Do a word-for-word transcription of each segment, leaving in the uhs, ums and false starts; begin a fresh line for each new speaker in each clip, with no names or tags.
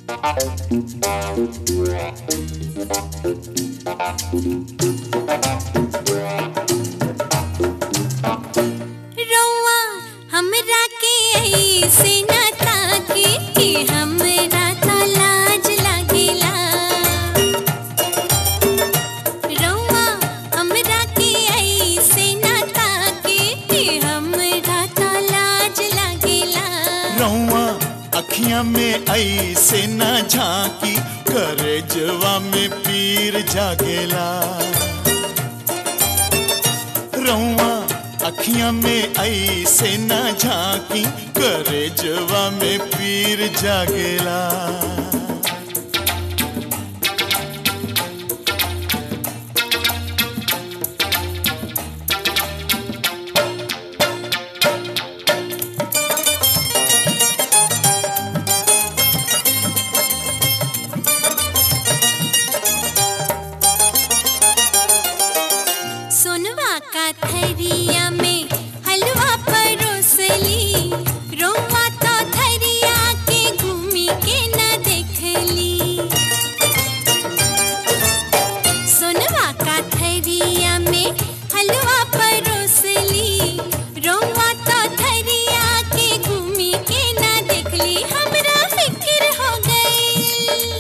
रौआ हमरा के ऐसे ना ताके कि हमरा त लाज लागेला। रौआ हमरा के ऐसे ना ताके कि हमरा त लाज लागेला।
रौआ अखियां में ऐसे ना झांकी करेजवा में पीर जागेला। रौआ अखियां में ऐसे ना झांकी करेजवा में पीर जागेला।
सोनवा का थरिया में हलवा परोसली। रौआ तो थरिया के घूमी के न देखली। सोनवा का थरिया में हलवा परोसली। रौआ तो थरिया के घूमी के न देखली। हमरा फिक्र हो गई,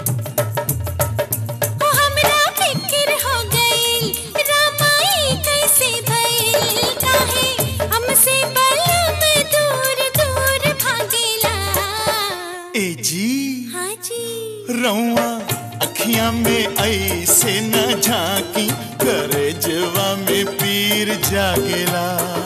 ओ हमरा फिक्र हो गई। रामाई कैसे भइल काहे हमसे बलम दूर दूर भागेला।
ए जी
हाँ जी।
रौआ अखियां में ऐसे न झांकी करेजवा में पीर जागेला।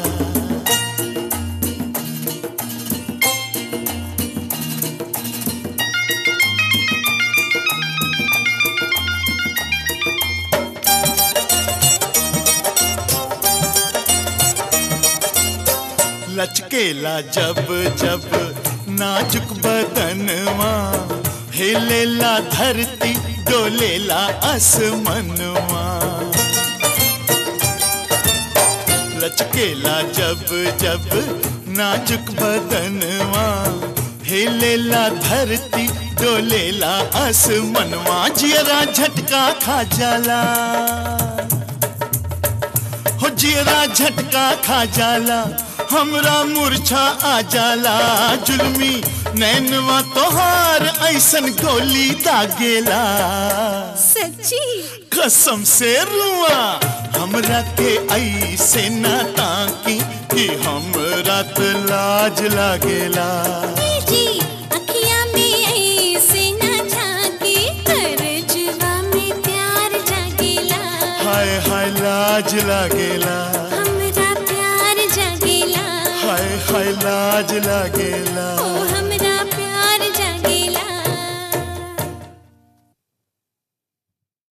लचकेला जब जब नाजुक बदनवा, हिलेला धरती डोलेला आसमनवा। लचकेला जब जब नाजुक बदनवा, हिलेला धरती डोलेला आसमनवा। जियरा झटका खा जाला, हो जियरा झटका खा जाला। हमरा मूर्छा आ जाला। जुल्मी नैनवा तोहार ऐसन गोली दागेला।
सच्ची
कसम से रुआ हमरा के ऐसे ना ताकी कि हमरा त लाज लागेला।
जी अखियां में ऐसे न झांकी करजवा में प्यार जागेला।
हाय हाय लाज लागेला।
हमरा प्यार जागेला।
हाय हाय लाज लागेला।